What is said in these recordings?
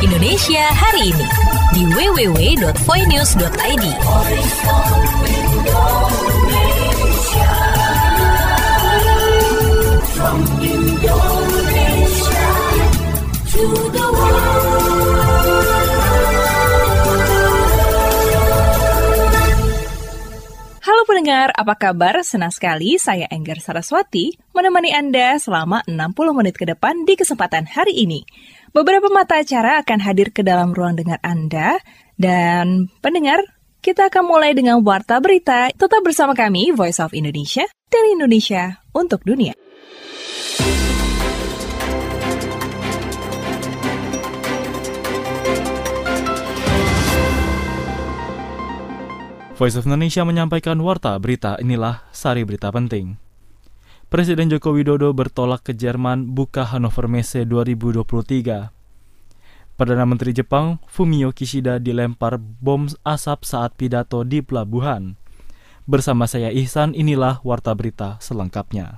Indonesia hari ini di www.voinews.id. From Indonesia to the world. Halo pendengar, apa kabar? Senang sekali saya Enggar Saraswati menemani Anda selama 60 menit ke depan di kesempatan hari ini. Beberapa mata acara akan hadir ke dalam ruang dengar Anda. Dan pendengar, kita akan mulai dengan Warta Berita. Tetap bersama kami, Voice of Indonesia, Tele Indonesia untuk dunia. Voice of Indonesia menyampaikan Warta Berita, inilah sari berita penting. Presiden Joko Widodo bertolak ke Jerman buka Hannover Messe 2023. Perdana Menteri Jepang Fumio Kishida dilempar bom asap saat pidato di pelabuhan. Bersama saya Ihsan, inilah Warta Berita selengkapnya.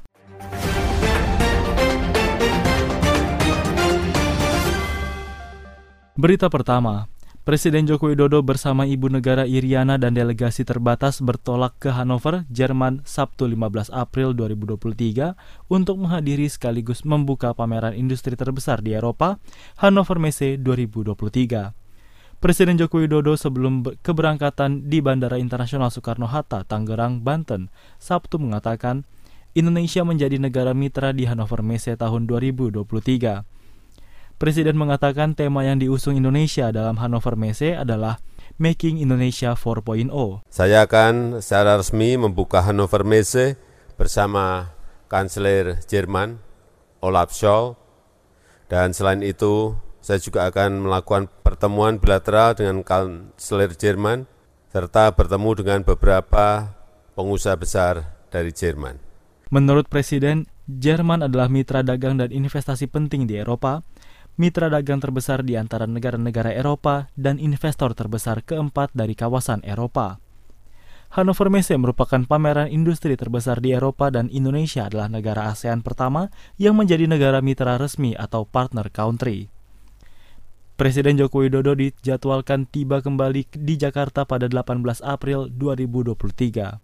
Berita pertama. Presiden Joko Widodo bersama Ibu Negara Iriana dan delegasi terbatas bertolak ke Hannover, Jerman, Sabtu 15 April 2023 untuk menghadiri sekaligus membuka pameran industri terbesar di Eropa, Hannover Messe 2023. Presiden Joko Widodo sebelum keberangkatan di Bandara Internasional Soekarno-Hatta, Tangerang, Banten, Sabtu mengatakan Indonesia menjadi negara mitra di Hannover Messe tahun 2023. Presiden mengatakan tema yang diusung Indonesia dalam Hannover Messe adalah Making Indonesia 4.0. Saya akan secara resmi membuka Hannover Messe bersama Kanselir Jerman Olaf Scholz, dan selain itu saya juga akan melakukan pertemuan bilateral dengan Kanselir Jerman serta bertemu dengan beberapa pengusaha besar dari Jerman. Menurut Presiden, Jerman adalah mitra dagang dan investasi penting di Eropa, mitra dagang terbesar di antara negara-negara Eropa, dan investor terbesar keempat dari kawasan Eropa. Hannover Messe merupakan pameran industri terbesar di Eropa dan Indonesia adalah negara ASEAN pertama yang menjadi negara mitra resmi atau partner country. Presiden Joko Widodo dijadwalkan tiba kembali di Jakarta pada 18 April 2023.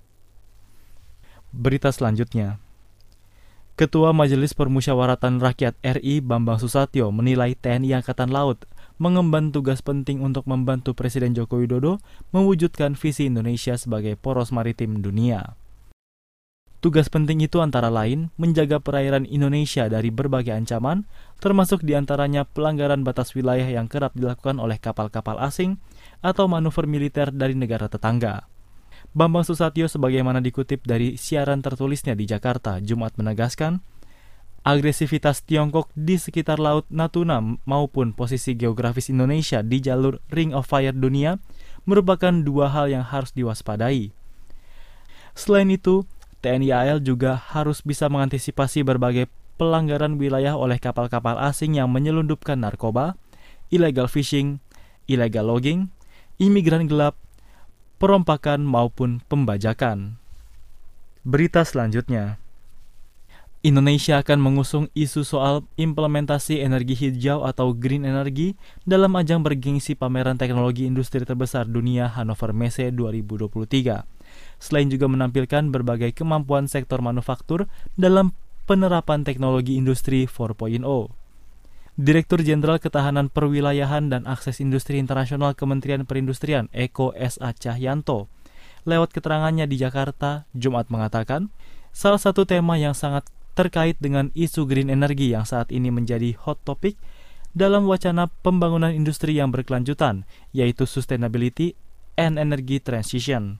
Berita selanjutnya. Ketua Majelis Permusyawaratan Rakyat RI Bambang Susatyo menilai TNI Angkatan Laut mengemban tugas penting untuk membantu Presiden Joko Widodo mewujudkan visi Indonesia sebagai poros maritim dunia. Tugas penting itu antara lain menjaga perairan Indonesia dari berbagai ancaman, termasuk diantaranya pelanggaran batas wilayah yang kerap dilakukan oleh kapal-kapal asing atau manuver militer dari negara tetangga. Bambang Susatyo sebagaimana dikutip dari siaran tertulisnya di Jakarta, Jumat menegaskan, agresivitas Tiongkok di sekitar Laut Natuna maupun posisi geografis Indonesia di jalur Ring of Fire dunia merupakan dua hal yang harus diwaspadai. Selain itu, TNI AL juga harus bisa mengantisipasi berbagai pelanggaran wilayah oleh kapal-kapal asing yang menyelundupkan narkoba, illegal fishing, illegal logging, imigran gelap, perompakan maupun pembajakan. Berita selanjutnya. Indonesia akan mengusung isu soal implementasi energi hijau atau green energy dalam ajang bergengsi pameran teknologi industri terbesar dunia Hannover Messe 2023. Selain juga menampilkan berbagai kemampuan sektor manufaktur dalam penerapan teknologi industri 4.0. Direktur Jenderal Ketahanan Perwilayahan dan Akses Industri Internasional Kementerian Perindustrian Eko S.A. Cahyanto lewat keterangannya di Jakarta, Jumat mengatakan, salah satu tema yang sangat terkait dengan isu green energy yang saat ini menjadi hot topic dalam wacana pembangunan industri yang berkelanjutan, yaitu sustainability and energy transition.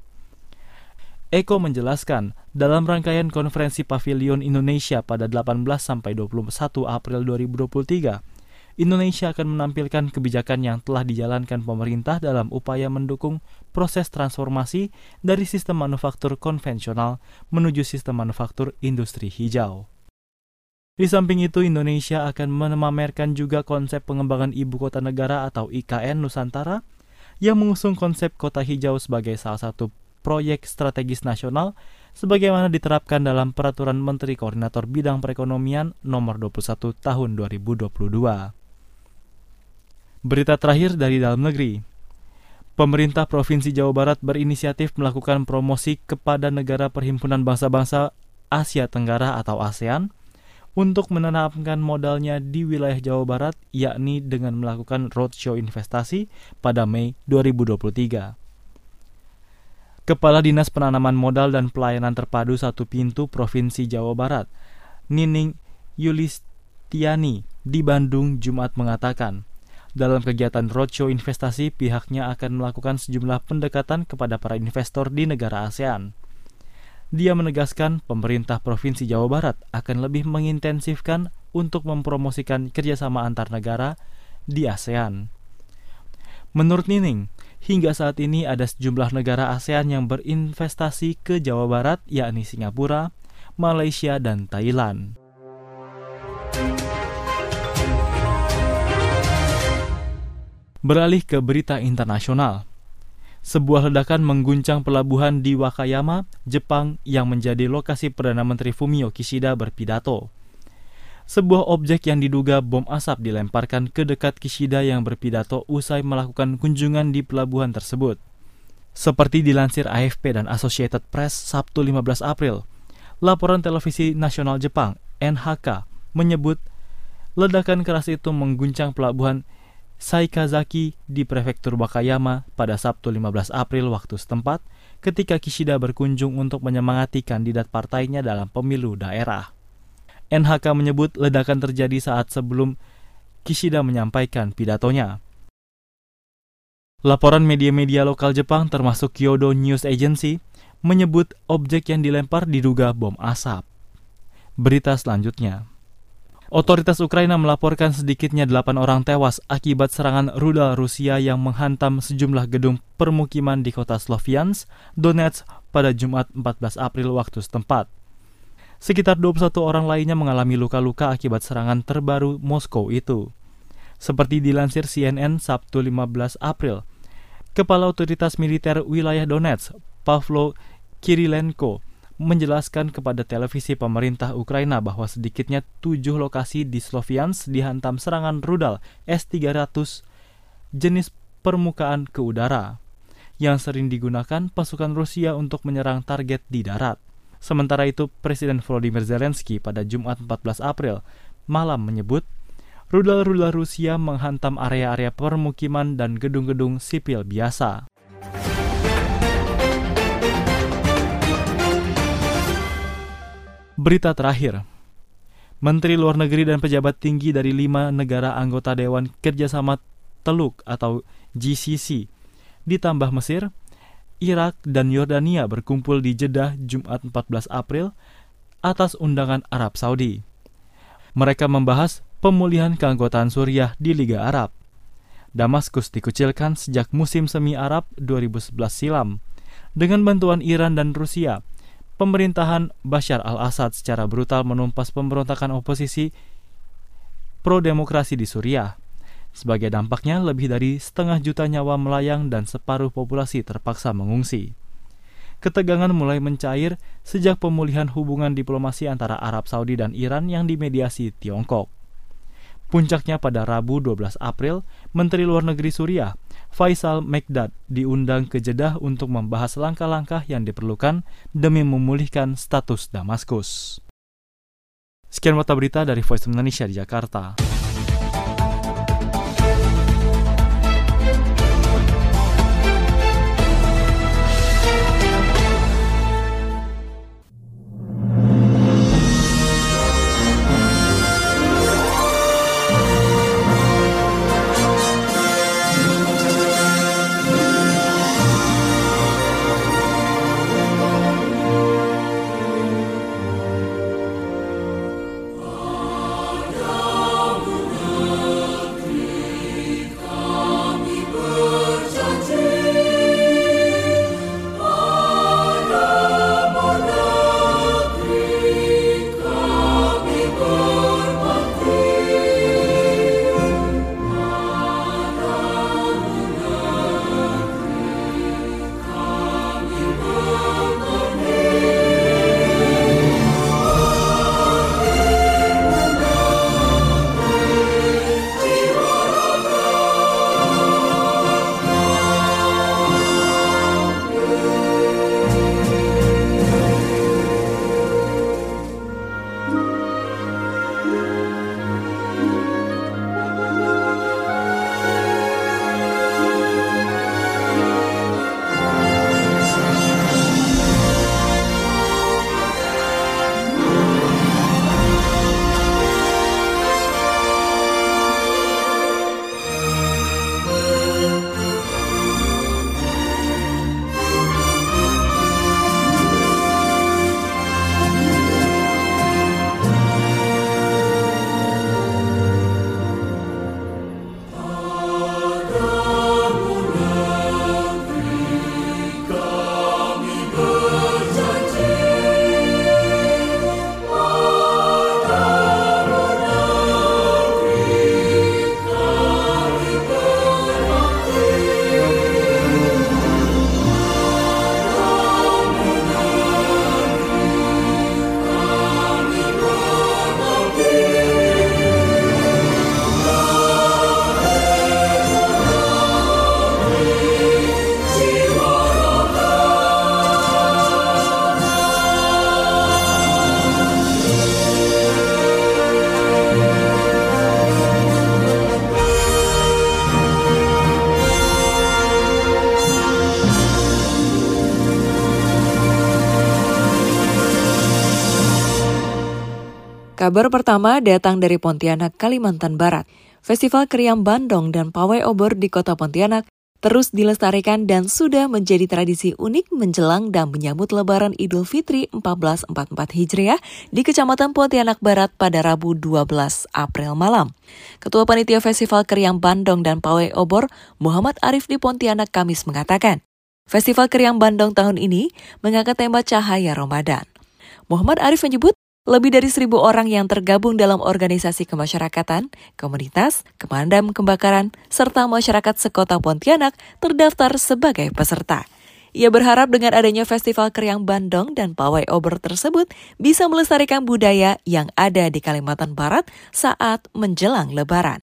Eko menjelaskan, dalam rangkaian konferensi Pavilion Indonesia pada 18-21 April 2023, Indonesia akan menampilkan kebijakan yang telah dijalankan pemerintah dalam upaya mendukung proses transformasi dari sistem manufaktur konvensional menuju sistem manufaktur industri hijau. Di samping itu, Indonesia akan memamerkan juga konsep pengembangan Ibu Kota Negara atau IKN Nusantara yang mengusung konsep kota hijau sebagai salah satu proyek strategis nasional sebagaimana diterapkan dalam Peraturan Menteri Koordinator Bidang Perekonomian Nomor 21 Tahun 2022. Berita terakhir dari dalam negeri. Pemerintah Provinsi Jawa Barat berinisiatif melakukan promosi kepada negara Perhimpunan Bangsa-Bangsa Asia Tenggara atau ASEAN untuk menanamkan modalnya di wilayah Jawa Barat, yakni dengan melakukan roadshow investasi pada Mei 2023. Kepala Dinas Penanaman Modal dan Pelayanan Terpadu Satu Pintu Provinsi Jawa Barat, Nining Yulistiani, di Bandung Jumat mengatakan, dalam kegiatan roadshow investasi, pihaknya akan melakukan sejumlah pendekatan kepada para investor di negara ASEAN. Dia menegaskan pemerintah Provinsi Jawa Barat akan lebih mengintensifkan untuk mempromosikan kerjasama antar negara di ASEAN. Menurut Nining, hingga saat ini ada sejumlah negara ASEAN yang berinvestasi ke Jawa Barat, yakni Singapura, Malaysia, dan Thailand. Beralih ke berita internasional. Sebuah ledakan mengguncang pelabuhan di Wakayama, Jepang yang menjadi lokasi Perdana Menteri Fumio Kishida berpidato. Sebuah objek yang diduga bom asap dilemparkan ke dekat Kishida yang berpidato usai melakukan kunjungan di pelabuhan tersebut. Seperti dilansir AFP dan Associated Press Sabtu 15 April, laporan televisi nasional Jepang, NHK, menyebut ledakan keras itu mengguncang pelabuhan Saikazaki di prefektur Wakayama pada Sabtu 15 April waktu setempat ketika Kishida berkunjung untuk menyemangati kandidat partainya dalam pemilu daerah. NHK menyebut ledakan terjadi saat sebelum Kishida menyampaikan pidatonya. Laporan media-media lokal Jepang termasuk Kyodo News Agency menyebut objek yang dilempar diduga bom asap. Berita selanjutnya. Otoritas Ukraina melaporkan sedikitnya 8 orang tewas akibat serangan rudal Rusia yang menghantam sejumlah gedung permukiman di kota Sloviansk, Donetsk pada Jumat 14 April waktu setempat. Sekitar 21 orang lainnya mengalami luka-luka akibat serangan terbaru Moskow itu. Seperti dilansir CNN Sabtu 15 April, Kepala Otoritas Militer Wilayah Donetsk, Pavlo Kirilenko, menjelaskan kepada televisi pemerintah Ukraina bahwa sedikitnya 7 lokasi di Sloviansk dihantam serangan rudal S-300 jenis permukaan ke udara yang sering digunakan pasukan Rusia untuk menyerang target di darat. Sementara itu, Presiden Volodymyr Zelensky pada Jumat 14 April malam menyebut rudal-rudal Rusia menghantam area-area permukiman dan gedung-gedung sipil biasa. Berita terakhir, Menteri Luar Negeri dan pejabat tinggi dari 5 negara anggota Dewan Kerjasama Teluk atau GCC, ditambah Mesir, Irak, dan Yordania berkumpul di Jeddah Jumat 14 April atas undangan Arab Saudi. Mereka membahas pemulihan keanggotaan Suriah di Liga Arab. Damaskus dikucilkan sejak musim semi Arab 2011 silam. Dengan bantuan Iran dan Rusia, pemerintahan Bashar al-Assad secara brutal menumpas pemberontakan oposisi pro-demokrasi di Suriah. Sebagai dampaknya, lebih dari 1,5 juta nyawa melayang dan separuh populasi terpaksa mengungsi. Ketegangan mulai mencair sejak pemulihan hubungan diplomasi antara Arab Saudi dan Iran yang dimediasi Tiongkok. Puncaknya pada Rabu 12 April, Menteri Luar Negeri Suriah, Faisal Mekdad, diundang ke Jeddah untuk membahas langkah-langkah yang diperlukan demi memulihkan status Damaskus. Sekian mata berita dari Voice of Indonesia di Jakarta. Kabar pertama datang dari Pontianak, Kalimantan Barat. Festival Kriam Bandong dan Pawai Obor di Kota Pontianak terus dilestarikan dan sudah menjadi tradisi unik menjelang dan menyambut Lebaran Idul Fitri 1444 Hijriah di Kecamatan Pontianak Barat pada Rabu 12 April malam. Ketua Panitia Festival Kriam Bandong dan Pawai Obor, Muhammad Arif di Pontianak Kamis mengatakan, Festival Kriam Bandong tahun ini mengangkat tema Cahaya Ramadan. Muhammad Arif menyebut, lebih dari 1.000 orang yang tergabung dalam organisasi kemasyarakatan, komunitas, pemadam kebakaran, serta masyarakat sekota Pontianak terdaftar sebagai peserta. Ia berharap dengan adanya Festival Kriam Bandong dan Pawai Obor tersebut bisa melestarikan budaya yang ada di Kalimantan Barat saat menjelang Lebaran.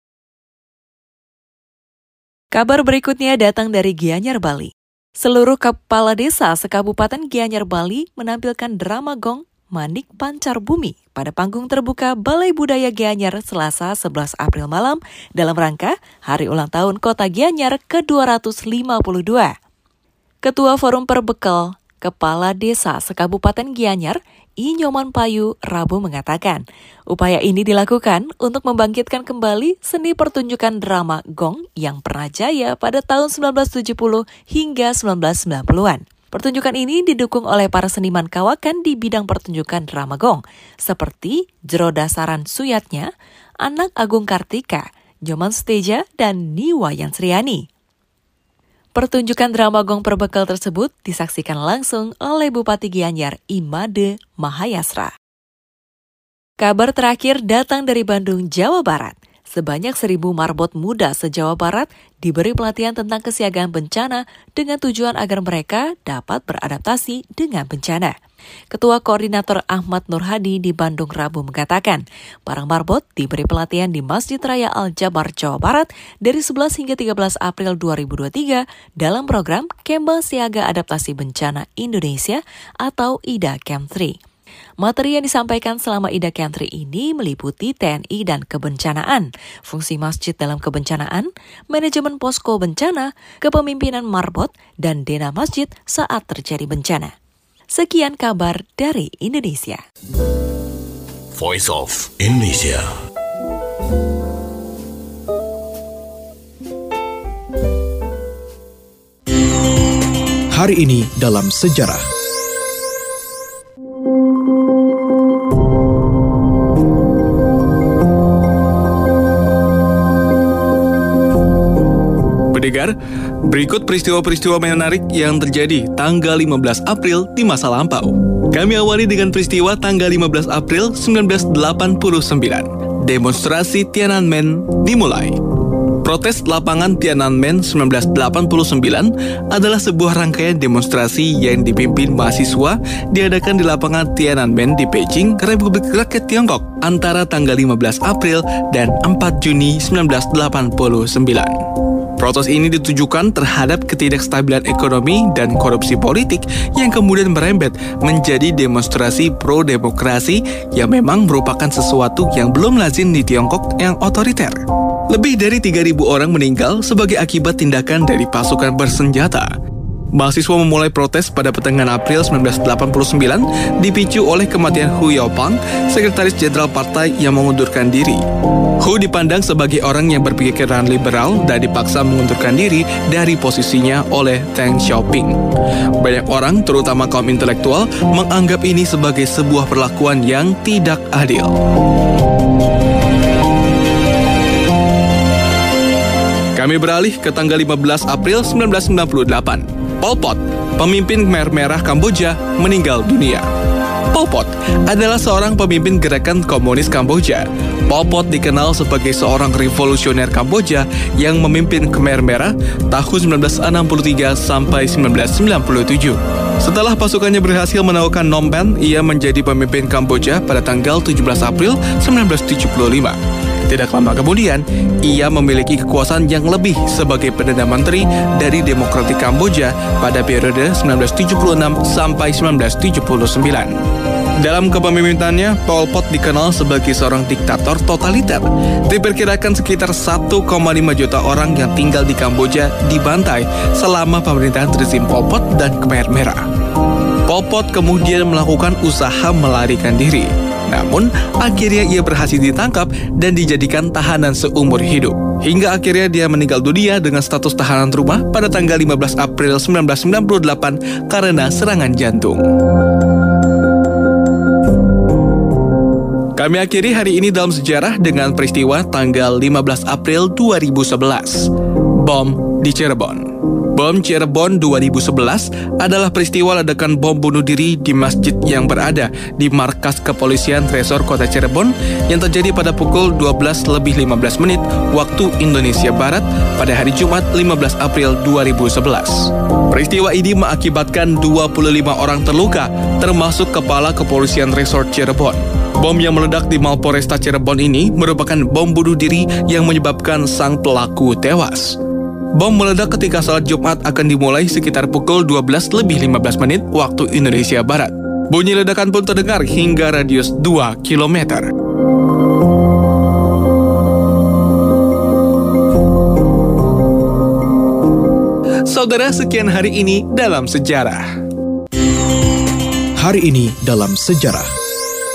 Kabar berikutnya datang dari Gianyar, Bali. Seluruh kepala desa sekabupaten Gianyar, Bali menampilkan drama gong Manik Pancar Bumi pada panggung terbuka Balai Budaya Gianyar Selasa 11 April malam dalam rangka Hari Ulang Tahun Kota Gianyar ke-252. Ketua Forum Perbekal Kepala Desa Sekabupaten Gianyar, I. Nyoman Payu, Rabu mengatakan, upaya ini dilakukan untuk membangkitkan kembali seni pertunjukan drama gong yang pernah jaya pada tahun 1970 hingga 1990-an. Pertunjukan ini didukung oleh para seniman kawakan di bidang pertunjukan drama gong, seperti Jero Dasaran Suyatnya, Anak Agung Kartika, Nyoman Suteja, dan Niwayan Sriani. Pertunjukan drama gong perbekal tersebut disaksikan langsung oleh Bupati Gianyar, Imade Mahayasra. Kabar terakhir datang dari Bandung, Jawa Barat. Sebanyak 1.000 marbot muda se-Jawa Barat diberi pelatihan tentang kesiagaan bencana dengan tujuan agar mereka dapat beradaptasi dengan bencana. Ketua Koordinator Ahmad Nur Hadi di Bandung Rabu mengatakan, para marbot diberi pelatihan di Masjid Raya Al-Jabar, Jawa Barat dari 11 hingga 13 April 2023 dalam program Kembang Siaga Adaptasi Bencana Indonesia atau IDA Camp 3. Materi yang disampaikan selama IDA Camp 3 ini meliputi TNI dan kebencanaan, fungsi masjid dalam kebencanaan, manajemen posko bencana, kepemimpinan marbot, dan dena masjid saat terjadi bencana. Sekian kabar dari Indonesia. Voice of Indonesia. Hari ini dalam sejarah. Pendengar, berikut peristiwa-peristiwa menarik yang terjadi tanggal 15 April di masa lampau. Kami awali dengan peristiwa tanggal 15 April 1989. Demonstrasi Tiananmen dimulai. Protes lapangan Tiananmen 1989 adalah sebuah rangkaian demonstrasi yang dipimpin mahasiswa diadakan di lapangan Tiananmen di Beijing, Republik Rakyat Tiongkok antara tanggal 15 April dan 4 Juni 1989. Protes ini ditujukan terhadap ketidakstabilan ekonomi dan korupsi politik yang kemudian merembet menjadi demonstrasi pro-demokrasi yang memang merupakan sesuatu yang belum lazim di Tiongkok yang otoriter. Lebih dari 3.000 orang meninggal sebagai akibat tindakan dari pasukan bersenjata. Mahasiswa memulai protes pada pertengahan April 1989 dipicu oleh kematian Hu Yaopang, sekretaris jenderal partai yang mengundurkan diri. Hu dipandang sebagai orang yang berpikiran liberal dan dipaksa mengundurkan diri dari posisinya oleh Deng Xiaoping. Banyak orang, terutama kaum intelektual, menganggap ini sebagai sebuah perlakuan yang tidak adil. Kami beralih ke tanggal 15 April 1998. Pol Pot, pemimpin Khmer Merah Kamboja, meninggal dunia. Pol Pot adalah seorang pemimpin gerakan komunis Kamboja. Pol Pot dikenal sebagai seorang revolusioner Kamboja yang memimpin Khmer Merah tahun 1963 sampai 1997. Setelah pasukannya berhasil menaklukkan Phnom Penh, ia menjadi pemimpin Kamboja pada tanggal 17 April 1975. Tidak lama kemudian, ia memiliki kekuasaan yang lebih sebagai Perdana Menteri dari Demokratik Kamboja pada periode 1976 sampai 1979. Dalam kepemimpinannya, Pol Pot dikenal sebagai seorang diktator totaliter. Diperkirakan sekitar 1,5 juta orang yang tinggal di Kamboja dibantai selama pemerintahan rezim Pol Pot dan Khmer Merah. Pol Pot kemudian melakukan usaha melarikan diri. Namun, akhirnya ia berhasil ditangkap dan dijadikan tahanan seumur hidup. Hingga akhirnya dia meninggal dunia dengan status tahanan rumah pada tanggal 15 April 1998 karena serangan jantung. Kami akhiri hari ini dalam sejarah dengan peristiwa tanggal 15 April 2011. Bom di Cirebon. Bom Cirebon 2011 adalah peristiwa ledakan bom bunuh diri di masjid yang berada di markas kepolisian Resor Kota Cirebon yang terjadi pada pukul 12:15 waktu Indonesia Barat pada hari Jumat 15 April 2011. Peristiwa ini mengakibatkan 25 orang terluka, termasuk kepala kepolisian Resor Cirebon. Bom yang meledak di Mapolresta Cirebon ini merupakan bom bunuh diri yang menyebabkan sang pelaku tewas. Bom meledak ketika salat Jumat akan dimulai sekitar pukul 12:15 waktu Indonesia Barat. Bunyi ledakan pun terdengar hingga radius 2 km. Saudara, sekian hari ini dalam sejarah. Hari ini dalam sejarah.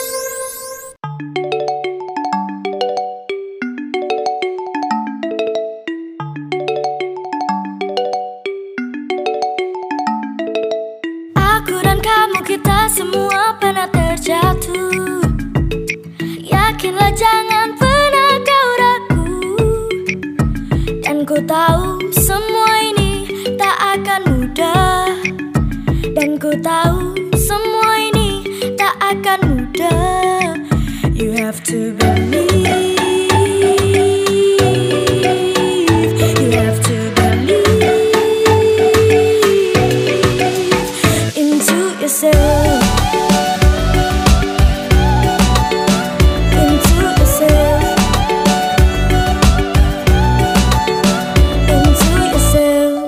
Kita semua pernah terjatuh. Yakinlah jangan pernah kau ragu. Dan ku tahu semua ini tak akan mudah. Dan ku tahu semua ini tak akan mudah. You have to believe. You have to believe into yourself. Into yourself. Into yourself.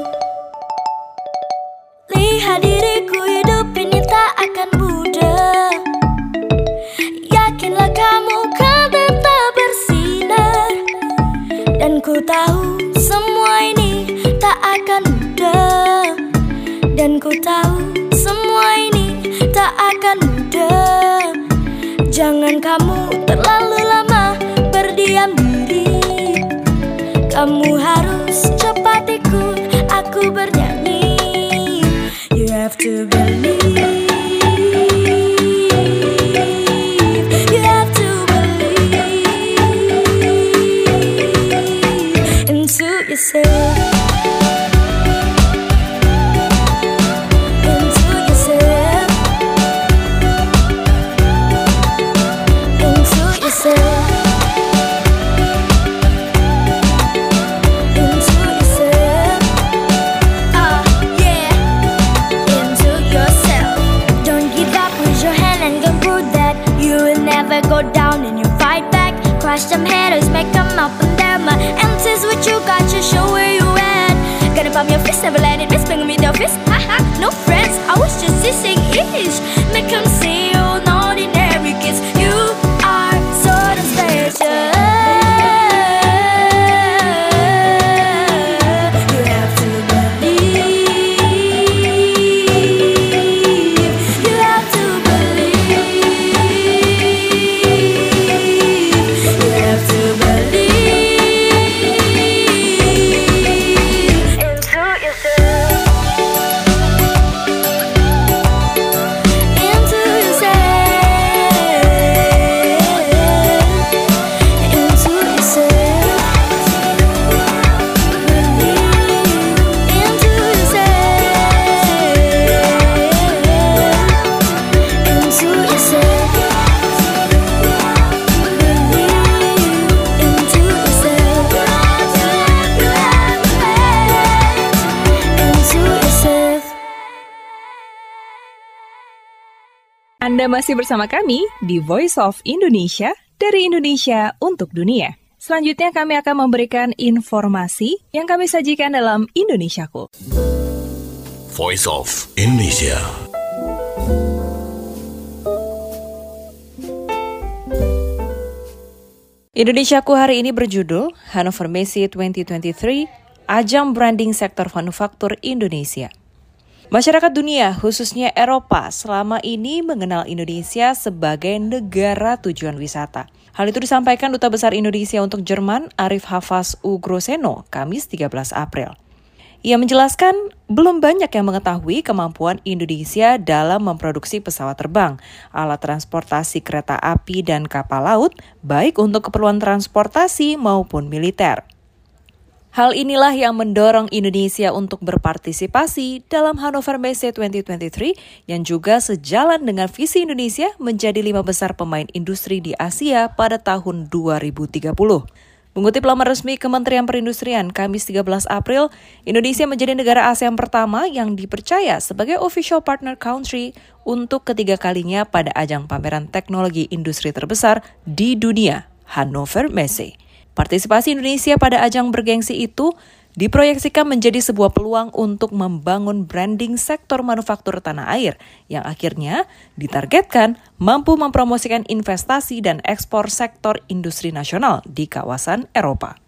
Lihat diriku, hidup ini tak akan mudah. Yakinlah kamu kan tetap bersinar. Dan ku tahu semua ini tak akan mudah. Dan ku tahu semua ini tak akan mudah. Jangan kamu terlalu lama berdiam diri. Kamu harus cepat ikut aku bernyanyi. You have to believe. You have to believe into yourself. Go down and you fight back. Crush them haters, make them up and down. My empties what you got, you show where you at. Gonna pump your fist, never let it miss. Bang me the fist, haha. No friends, I was just dissing ish. Make them see you an ordinary kiss. You are sort of special. You have to believe. You have to Anda masih bersama kami di Voice of Indonesia, dari Indonesia untuk dunia. Selanjutnya kami akan memberikan informasi yang kami sajikan dalam Indonesiaku. Voice of Indonesia. Indonesiaku hari ini berjudul Hannover Messe 2023, Ajang Branding Sektor Manufaktur Indonesia. Masyarakat dunia, khususnya Eropa, selama ini mengenal Indonesia sebagai negara tujuan wisata. Hal itu disampaikan Duta Besar Indonesia untuk Jerman, Arif Hafaz Ugroseno, Kamis 13 April. Ia menjelaskan, belum banyak yang mengetahui kemampuan Indonesia dalam memproduksi pesawat terbang, alat transportasi kereta api dan kapal laut, baik untuk keperluan transportasi maupun militer. Hal inilah yang mendorong Indonesia untuk berpartisipasi dalam Hannover Messe 2023 yang juga sejalan dengan visi Indonesia menjadi 5 besar pemain industri di Asia pada tahun 2030. Mengutip laman resmi Kementerian Perindustrian, Kamis 13 April, Indonesia menjadi negara ASEAN pertama yang dipercaya sebagai official partner country untuk ketiga kalinya pada ajang pameran teknologi industri terbesar di dunia, Hannover Messe. Partisipasi Indonesia pada ajang bergengsi itu diproyeksikan menjadi sebuah peluang untuk membangun branding sektor manufaktur tanah air yang akhirnya ditargetkan mampu mempromosikan investasi dan ekspor sektor industri nasional di kawasan Eropa.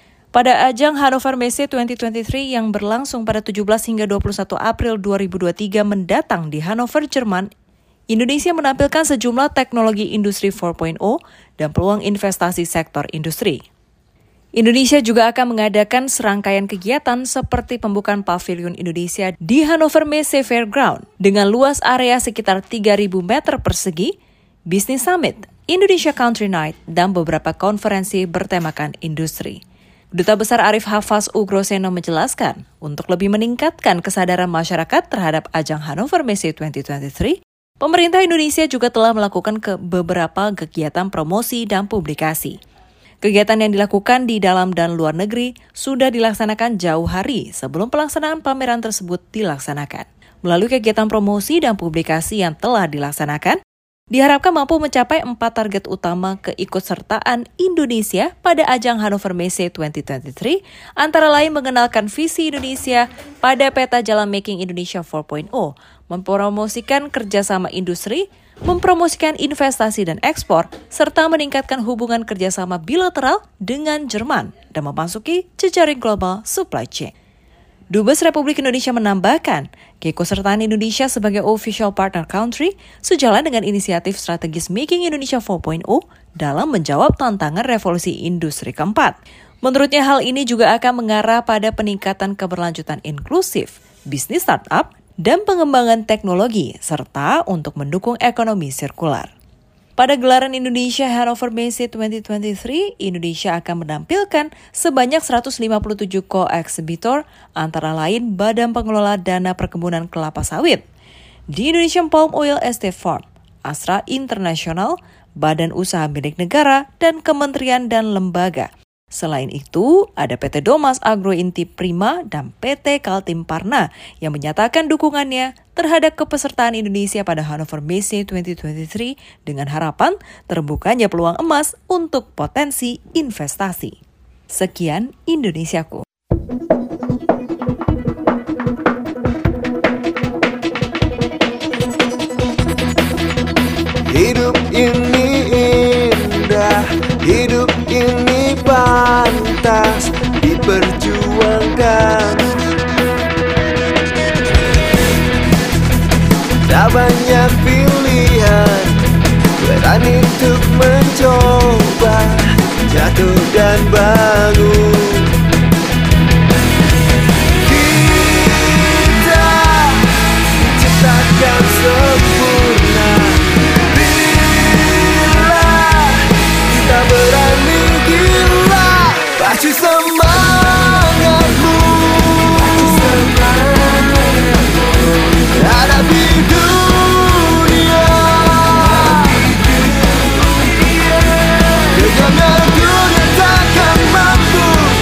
Pada ajang Hannover Messe 2023 yang berlangsung pada 17 hingga 21 April 2023 mendatang di Hannover, Jerman, Indonesia menampilkan sejumlah teknologi industri 4.0 dan peluang investasi sektor industri. Indonesia juga akan mengadakan serangkaian kegiatan seperti pembukaan Pavilion Indonesia di Hannover Messe Fairground dengan luas area sekitar 3.000 meter persegi, Business Summit, Indonesia Country Night, dan beberapa konferensi bertemakan industri. Duta Besar Arif Hafaz Ugroseno menjelaskan, untuk lebih meningkatkan kesadaran masyarakat terhadap ajang Hannover Messe 2023, pemerintah Indonesia juga telah melakukan beberapa kegiatan promosi dan publikasi. Kegiatan yang dilakukan di dalam dan luar negeri sudah dilaksanakan jauh hari sebelum pelaksanaan pameran tersebut dilaksanakan. Melalui kegiatan promosi dan publikasi yang telah dilaksanakan, diharapkan mampu mencapai 4 target utama keikutsertaan Indonesia pada ajang Hannover Messe 2023, antara lain mengenalkan visi Indonesia pada peta jalan Making Indonesia 4.0, mempromosikan kerjasama industri, mempromosikan investasi dan ekspor, serta meningkatkan hubungan kerjasama bilateral dengan Jerman dan memasuki jejaring global supply chain. Dubes Republik Indonesia menambahkan, keikutsertaan Indonesia sebagai official partner country sejalan dengan inisiatif strategis Making Indonesia 4.0 dalam menjawab tantangan revolusi industri keempat. Menurutnya hal ini juga akan mengarah pada peningkatan keberlanjutan inklusif, bisnis startup, dan pengembangan teknologi, serta untuk mendukung ekonomi sirkular. Pada gelaran Indonesia Hannover Messe 2023, Indonesia akan menampilkan sebanyak 157 co-exhibitor, antara lain Badan Pengelola Dana Perkebunan Kelapa Sawit, The Indonesian Palm Oil Estate Farm, Astra International, Badan Usaha Milik Negara, dan kementerian dan lembaga. Selain itu, ada PT Domas Agro Inti Prima dan PT Kaltim Parna yang menyatakan dukungannya terhadap kepesertaan Indonesia pada Hannover Messe 2023 dengan harapan terbukanya peluang emas untuk potensi investasi. Sekian Indonesiaku. Hidup ini indah, hidup ini pantas diperjuangkan. Tak banyak pilihan, berani untuk mencoba, jatuh dan bangun. Kita ciptakan sempurna bila kita berani gila. Pacu semangatmu, hadapi dunia. Jangan dunia takkan mampu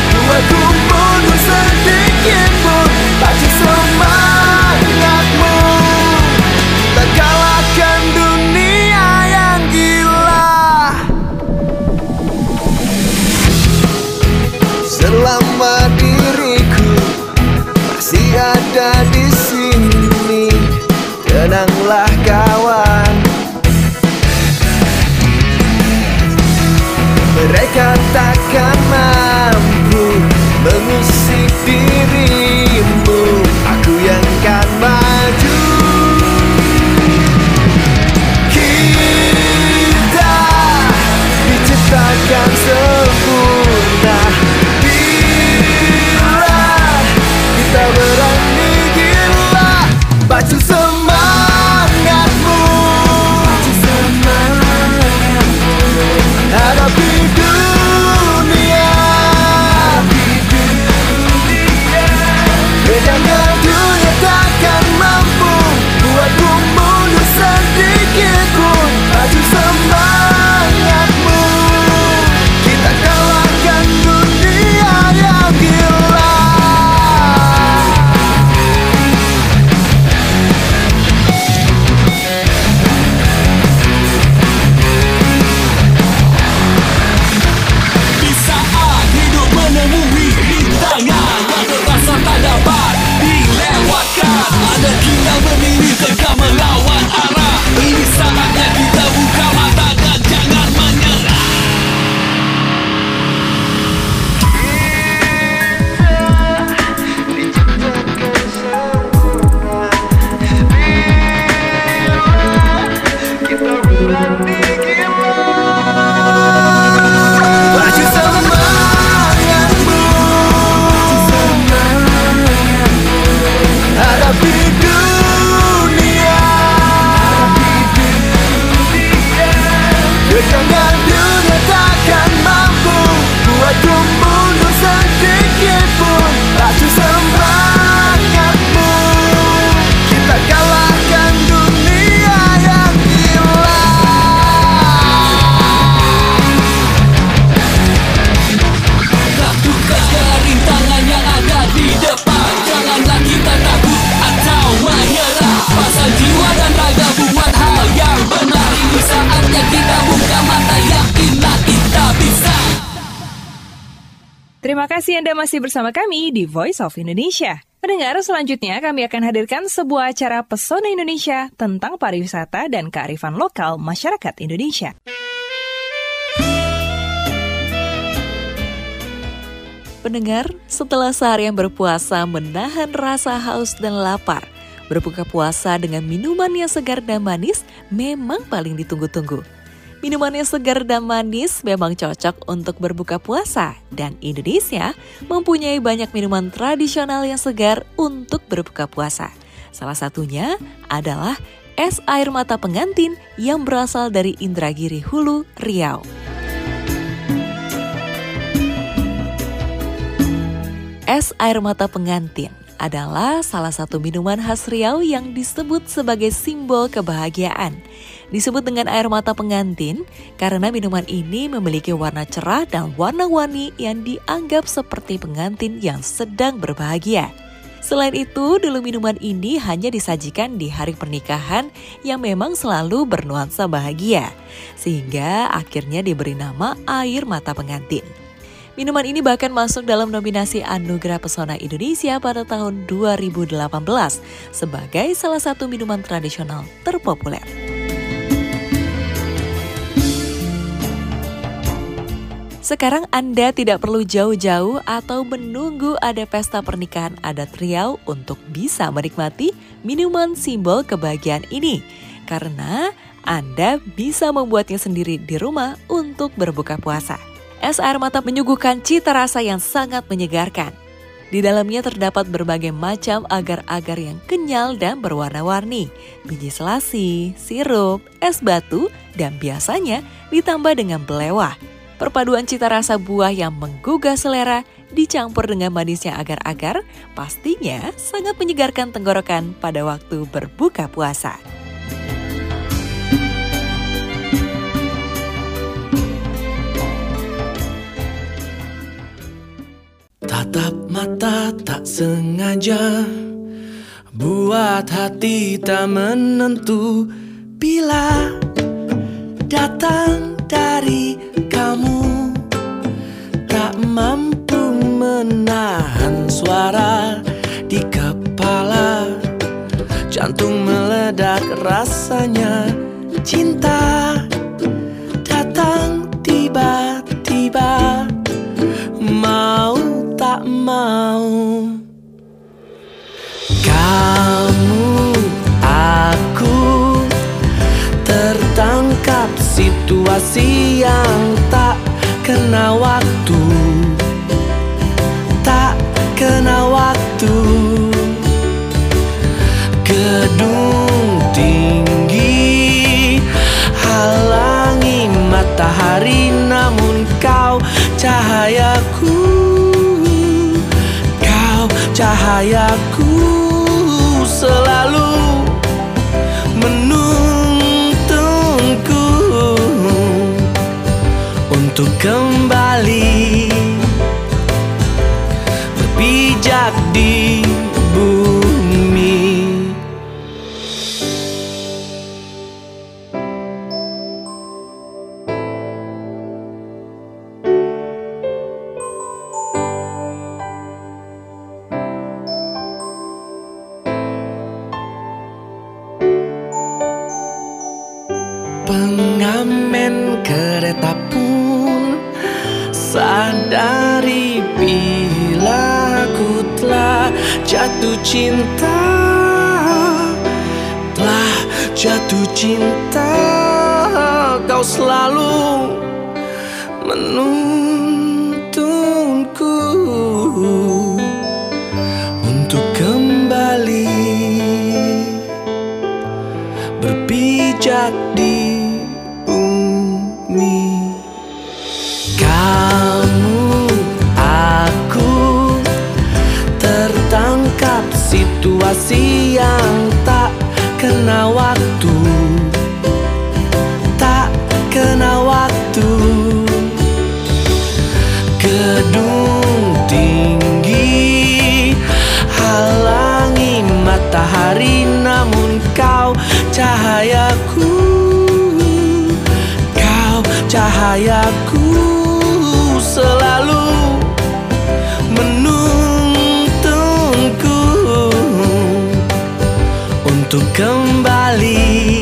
Terima kasih Anda masih bersama kami di Voice of Indonesia. Pendengar, selanjutnya kami akan hadirkan sebuah acara Pesona Indonesia tentang pariwisata dan kearifan lokal masyarakat Indonesia. Pendengar, setelah seharian berpuasa menahan rasa haus dan lapar, berbuka puasa dengan minuman yang segar dan manis memang paling ditunggu-tunggu. Minuman yang segar dan manis memang cocok untuk berbuka puasa, dan Indonesia mempunyai banyak minuman tradisional yang segar untuk berbuka puasa. Salah satunya adalah es air mata pengantin yang berasal dari Indragiri Hulu, Riau. Es air mata pengantin adalah salah satu minuman khas Riau yang disebut sebagai simbol kebahagiaan. Disebut dengan air mata pengantin karena minuman ini memiliki warna cerah dan warna-warni yang dianggap seperti pengantin yang sedang berbahagia. Selain itu, dulu minuman ini hanya disajikan di hari pernikahan yang memang selalu bernuansa bahagia, sehingga akhirnya diberi nama air mata pengantin. Minuman ini bahkan masuk dalam nominasi Anugerah Pesona Indonesia pada tahun 2018 sebagai salah satu minuman tradisional terpopuler. Sekarang Anda tidak perlu jauh-jauh atau menunggu ada pesta pernikahan adat Riau untuk bisa menikmati minuman simbol kebahagiaan ini. Karena Anda bisa membuatnya sendiri di rumah untuk berbuka puasa. Es air mata menyuguhkan cita rasa yang sangat menyegarkan. Di dalamnya terdapat berbagai macam agar-agar yang kenyal dan berwarna-warni, biji selasi, sirup, es batu, dan biasanya ditambah dengan belewah. Perpaduan cita rasa buah yang menggugah selera dicampur dengan manisnya agar-agar pastinya sangat menyegarkan tenggorokan pada waktu berbuka puasa. Tatap mata tak sengaja buat hati tak menentu bila datang dari kamu, tak mampu menahan suara di kepala, jantung meledak rasanya, cinta datang tiba-tiba, mau tak mau. Kamu, aku tertangkap situasi yang tak kena waktu, tak kena waktu. Gedung tinggi halangi matahari, namun kau cahayaku, kau cahayaku selalu menuntunku untuk kembali berpijak di bumi. Pengamen kereta pun sadari bila ku telah jatuh cinta, telah jatuh cinta. Kau selalu menuntunku untuk kembali berpijak di bumi. Kamu, aku tertangkap situasi yang tak kena waktu, tak kena waktu. Gedung tinggi untuk kembali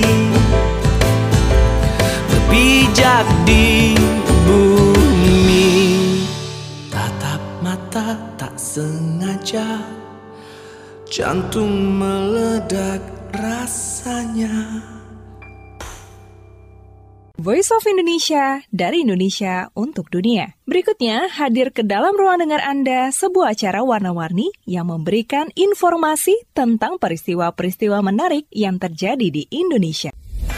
berpijak di bumi. Tatap mata tak sengaja, jantung meledak rasanya. Voice of Indonesia, dari Indonesia untuk dunia. Berikutnya, hadir ke dalam ruang dengar Anda sebuah acara warna-warni yang memberikan informasi tentang peristiwa-peristiwa menarik yang terjadi di Indonesia.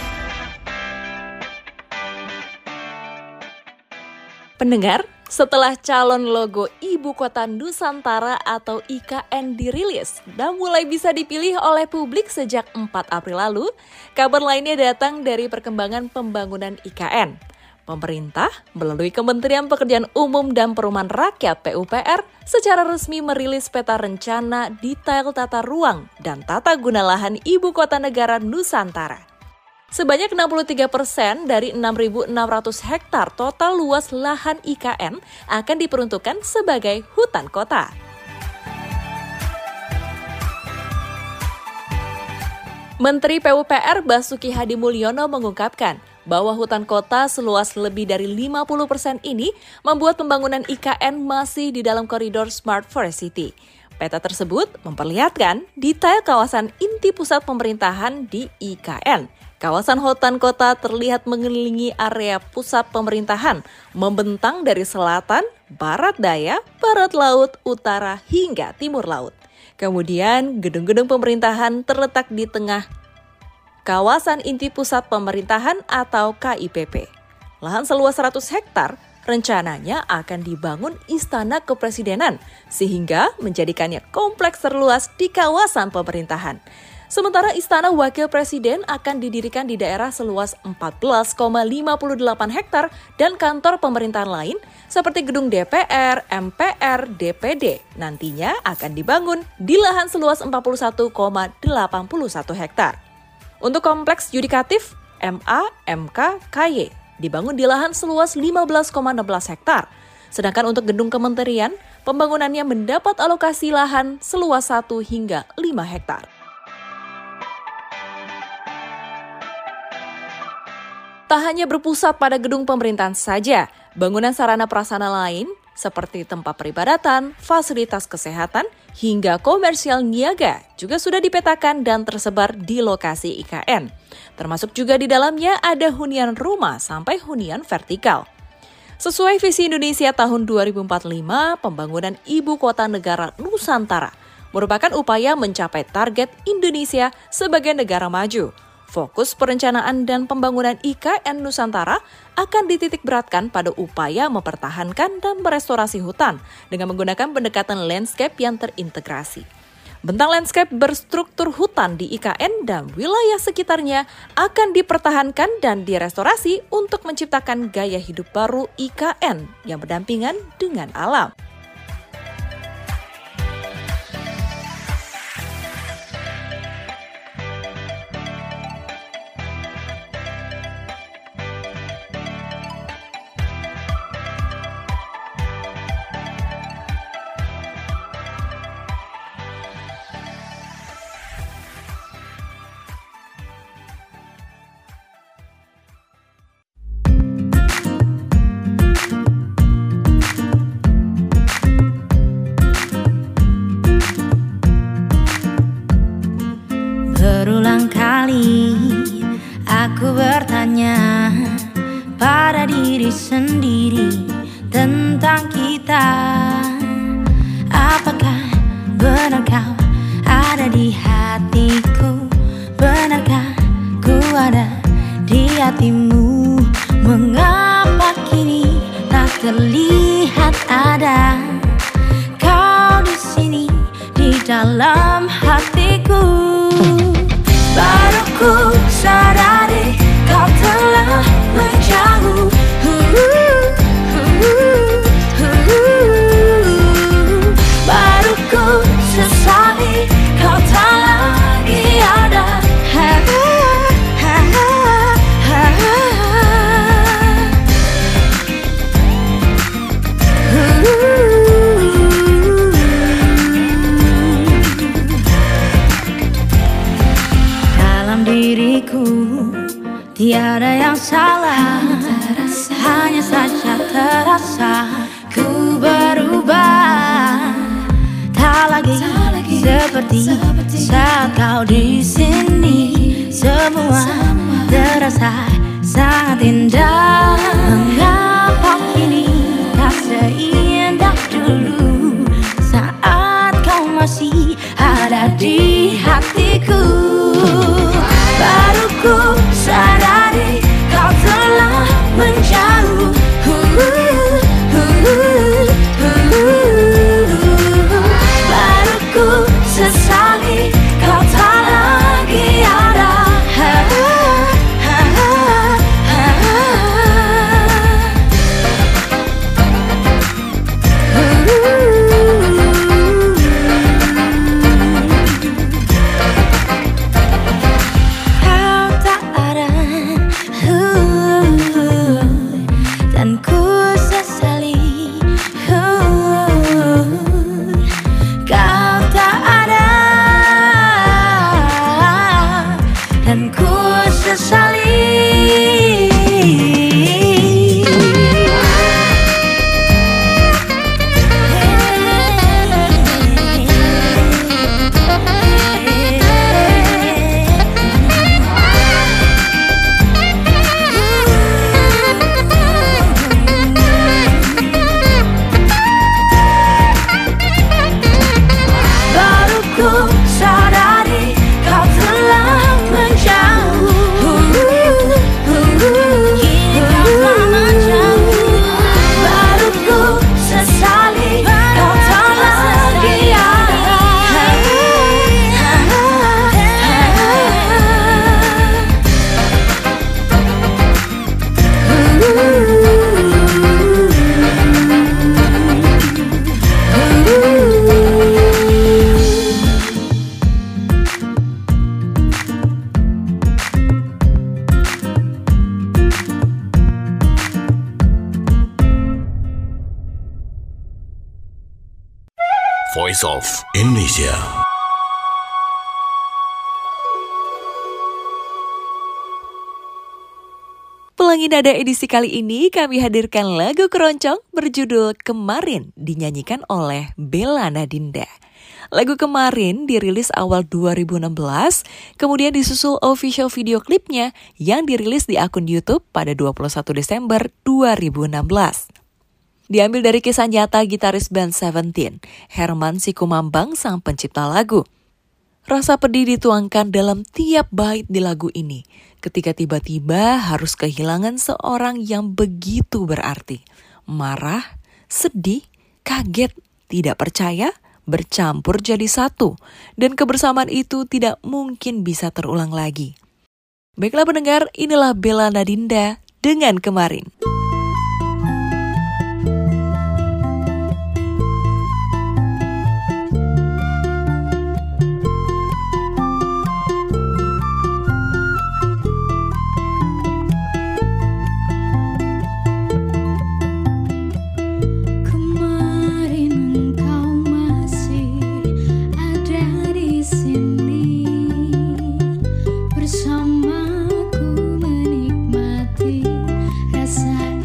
Pendengar, setelah calon logo Ibu Kota Nusantara atau IKN dirilis dan mulai bisa dipilih oleh publik sejak 4 April lalu, kabar lainnya datang dari perkembangan pembangunan IKN. Pemerintah melalui Kementerian Pekerjaan Umum dan Perumahan Rakyat PUPR secara resmi merilis peta rencana detail tata ruang dan tata guna lahan Ibu Kota Negara Nusantara. Sebanyak 63% dari 6.600 hektar total luas lahan IKN akan diperuntukkan sebagai hutan kota. Menteri PUPR Basuki Hadimulyono mengungkapkan bahwa hutan kota seluas lebih dari 50% ini membuat pembangunan IKN masih di dalam koridor Smart Forest City. Peta tersebut memperlihatkan detail kawasan inti pusat pemerintahan di IKN. Kawasan hutan kota terlihat mengelilingi area pusat pemerintahan, membentang dari selatan, barat daya, barat laut, utara, hingga timur laut. Kemudian, gedung-gedung pemerintahan terletak di tengah kawasan inti pusat pemerintahan atau KIPP. Lahan seluas 100 hektar rencananya akan dibangun Istana Kepresidenan, sehingga menjadikannya kompleks terluas di kawasan pemerintahan. Sementara Istana Wakil Presiden akan didirikan di daerah seluas 14,58 hektar dan kantor pemerintahan lain seperti gedung DPR, MPR, DPD nantinya akan dibangun di lahan seluas 41,81 hektar. Untuk kompleks yudikatif, MA, MK, KY dibangun di lahan seluas 15,16 hektar. Sedangkan untuk gedung kementerian, pembangunannya mendapat alokasi lahan seluas 1 hingga 5 hektar. Tak hanya berpusat pada gedung pemerintahan saja, bangunan sarana prasarana lain seperti tempat peribadatan, fasilitas kesehatan, hingga komersial niaga juga sudah dipetakan dan tersebar di lokasi IKN. Termasuk juga di dalamnya ada hunian rumah sampai hunian vertikal. Sesuai visi Indonesia tahun 2045, pembangunan Ibu Kota Negara Nusantara merupakan upaya mencapai target Indonesia sebagai negara maju. Fokus perencanaan dan pembangunan IKN Nusantara akan dititikberatkan pada upaya mempertahankan dan merestorasi hutan dengan menggunakan pendekatan landscape yang terintegrasi. Bentang landscape berstruktur hutan di IKN dan wilayah sekitarnya akan dipertahankan dan direstorasi untuk menciptakan gaya hidup baru IKN yang berdampingan dengan alam. Berulang kali aku bertanya pada diri sendiri tentang kita. Apakah benar kau ada di hatiku? Benarkah ku ada di hatimu? Mengapa kini tak terlihat ada kau di sini di dalam hatiku? Baru ku sadari kau telah menjauh. Baru ku sesali kau tak lagi ada. Tiada yang salah, hanya saja terasa ku berubah. Tak lagi seperti saat kau di sini. Semua terasa sangat indah. Mengapa kini tak seindah dulu saat kau masih ada di hatiku? Baru ku sadari kau telah menjauh. Baru ku sesali kau tak lagi ada. Voice of Indonesia. Pelangi Nada edisi kali ini kami hadirkan lagu keroncong berjudul Kemarin dinyanyikan oleh Bella Nadinda. Lagu Kemarin dirilis awal 2016, kemudian disusul official video klipnya yang dirilis di akun YouTube pada 21 Desember 2016. Diambil dari kisah nyata gitaris band Seventeen, Herman Sikumambang sang pencipta lagu. Rasa pedih dituangkan dalam tiap bait di lagu ini, ketika tiba-tiba harus kehilangan seorang yang begitu berarti. Marah, sedih, kaget, tidak percaya, bercampur jadi satu, dan kebersamaan itu tidak mungkin bisa terulang lagi. Baiklah pendengar, inilah Bella Nadinda dengan Kemarin. Bersamaku menikmati rasa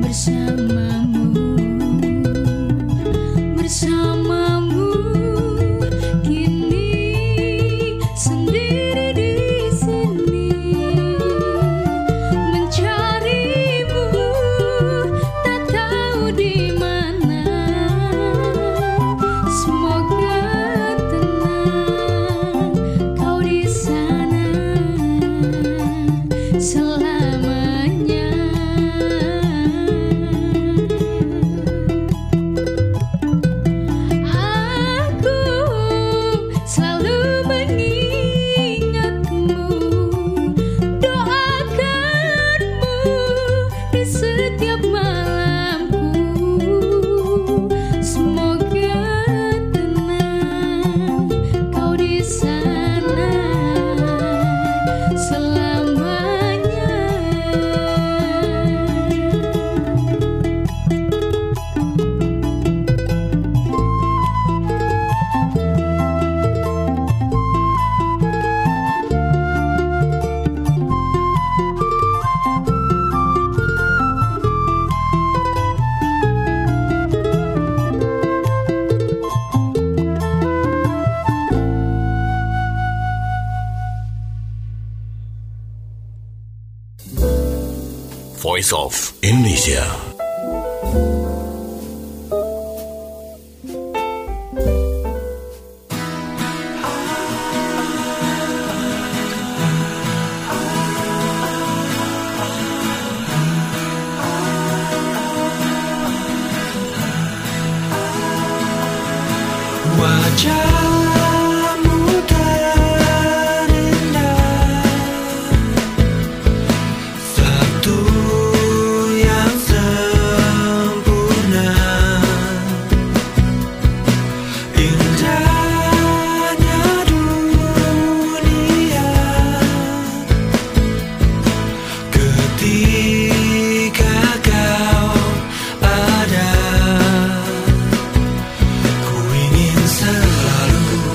Voice of Indonesia. Wajahmu terindah, satu yang sempurna, indahnya dunia ketika kau ada. Selalu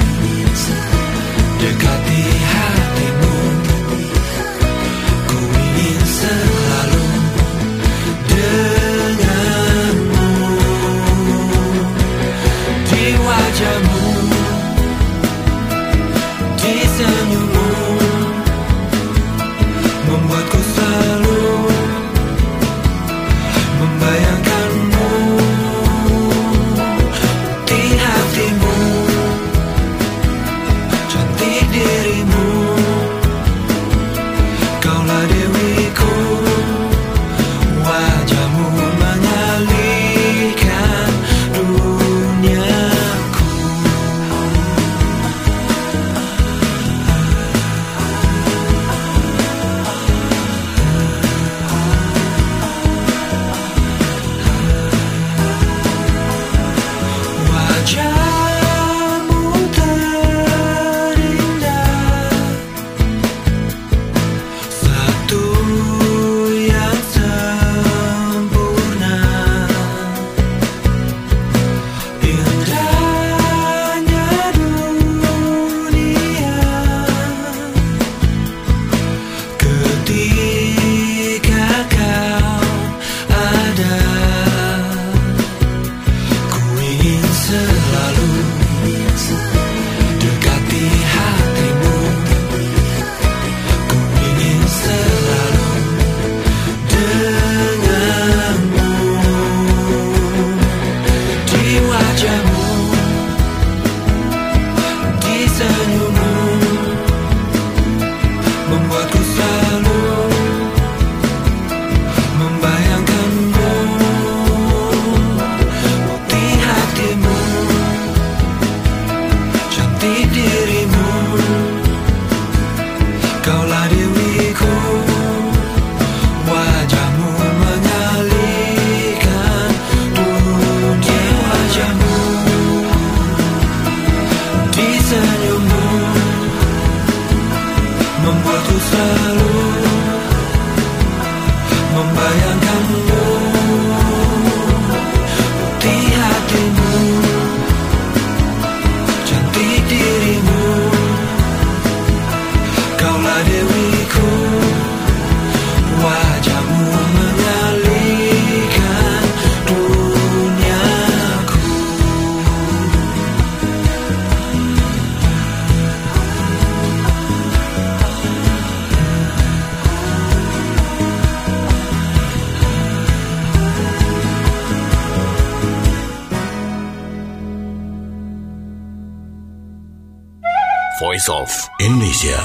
Voice of Indonesia.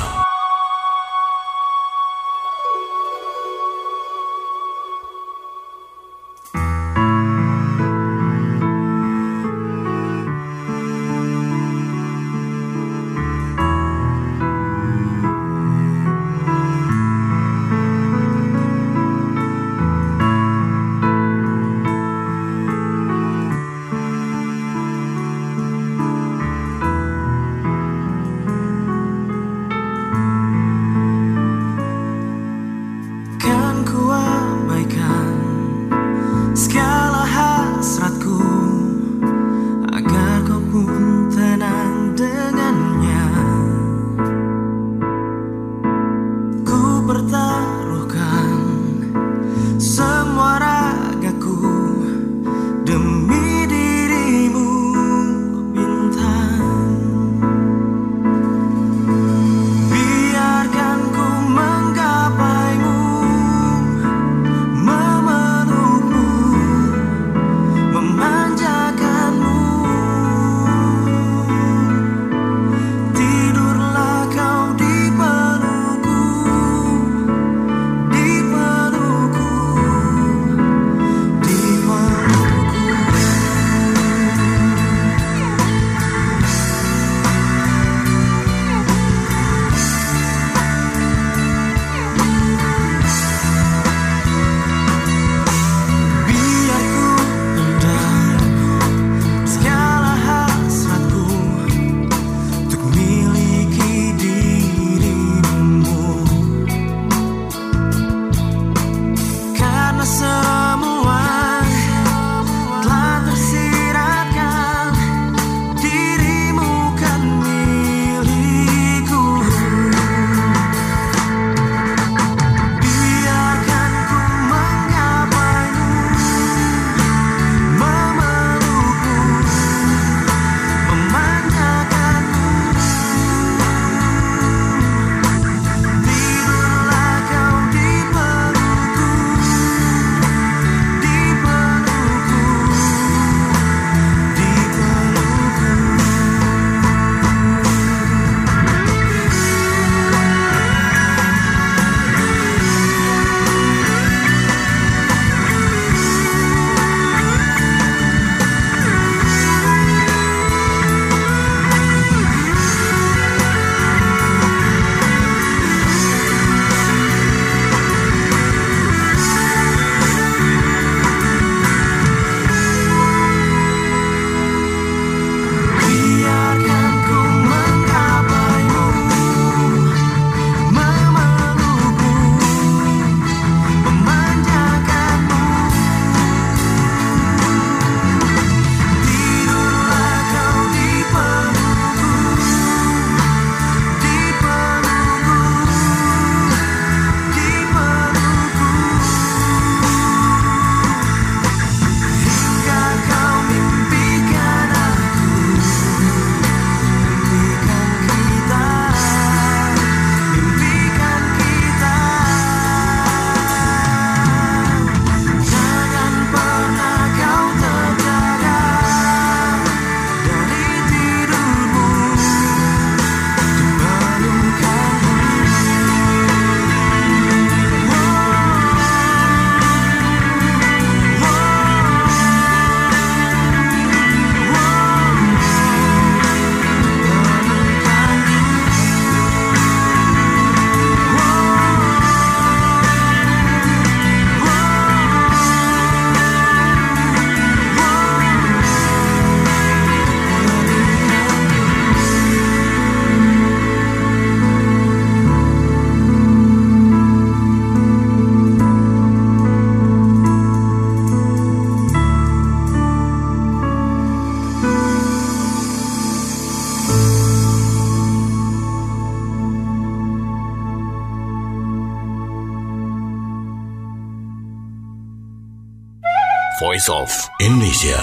Voice of Indonesia.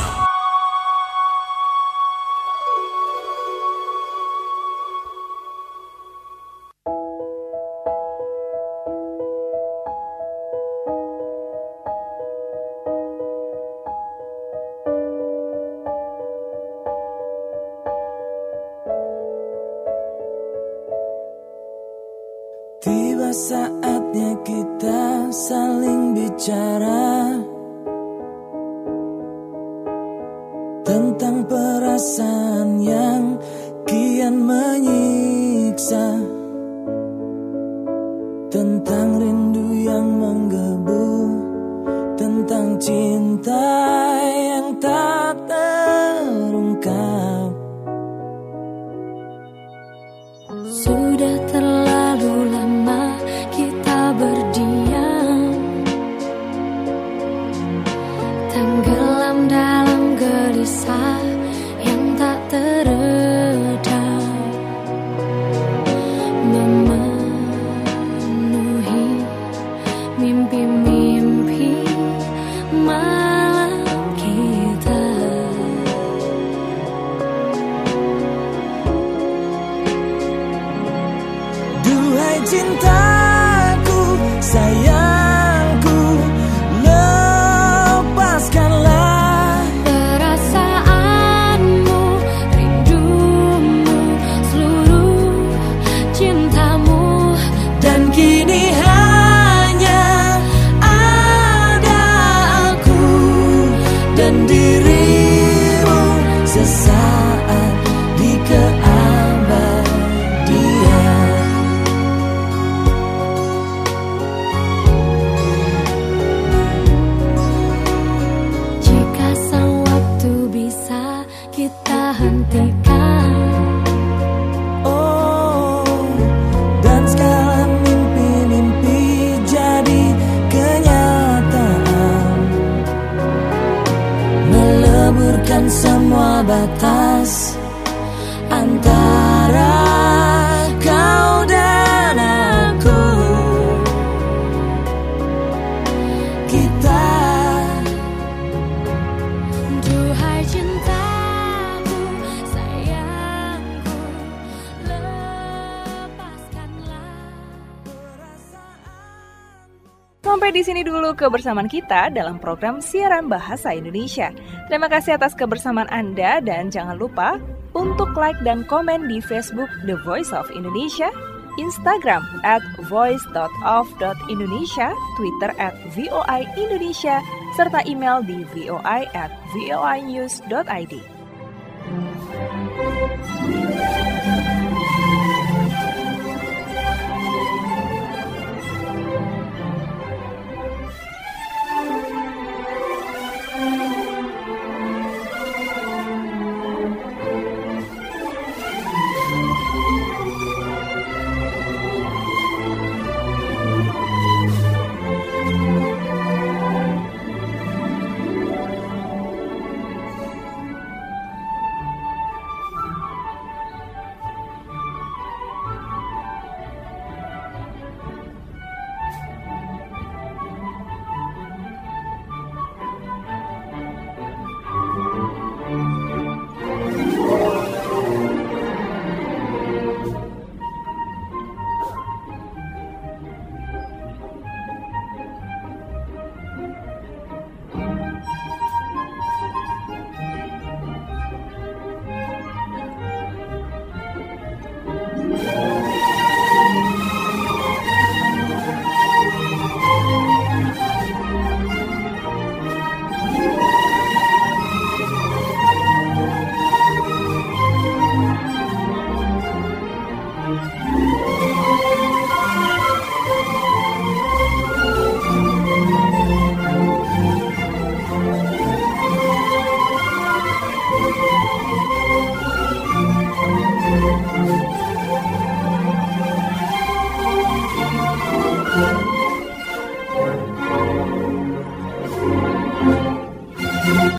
saatnya kita saling bicara tentang perasaan yang kian menyiksa, tentang rindu yang menggebu, tentang cinta yang tak terungkap. Sudah terlalu lama kita berdiam, tenggelam dalam gelisah yang tak teredam, memenuhi mimpi-mimpi malam kita. Duhai cintaku, sayangku, lepaskanlah perasaanmu, rindumu, seluruh cintamu. dan kini hanya ada aku dan dirimu sesaat di keabadian. Jika sang waktu bisa kita hentikan, Oh, dan sekarang mimpi-mimpi jadi kenyataan, meleburkan semua batas antara kau dan aku. Kita duhai cintaku, sayangku, lepaskanlah. Sampai di sini dulu kebersamaan kita dalam program siaran bahasa Indonesia. Terima kasih atas kebersamaan Anda dan jangan lupa untuk like dan komen di Facebook The Voice of Indonesia, Instagram @voice.of.indonesia, Twitter @voiindonesia, serta email di voi@voinews.id.